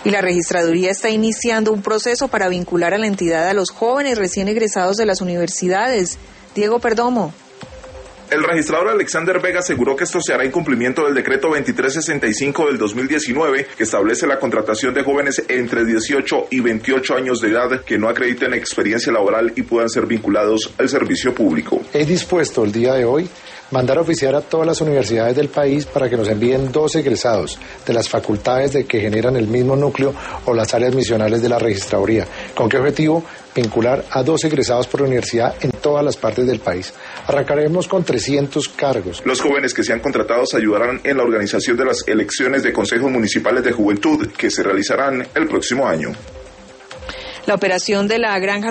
Y la registraduría está iniciando un proceso para vincular a la entidad a los jóvenes recién egresados de las universidades. Diego Perdomo. El registrador Alexander Vega aseguró que esto se hará en cumplimiento del decreto 2365 del 2019, que establece la contratación de jóvenes entre 18 y 28 años de edad que no acrediten experiencia laboral y puedan ser vinculados al servicio público. He dispuesto el día de hoy mandar a oficiar a todas las universidades del país para que nos envíen 2 egresados de las facultades de que generan el mismo núcleo o las áreas misionales de la registraduría. ¿Con qué objetivo? Vincular a 2 egresados por universidad en todas las partes del país. Arrancaremos con 300 cargos. Los jóvenes que sean contratados ayudarán en la organización de las elecciones de consejos municipales de juventud que se realizarán el próximo año. La operación de la granja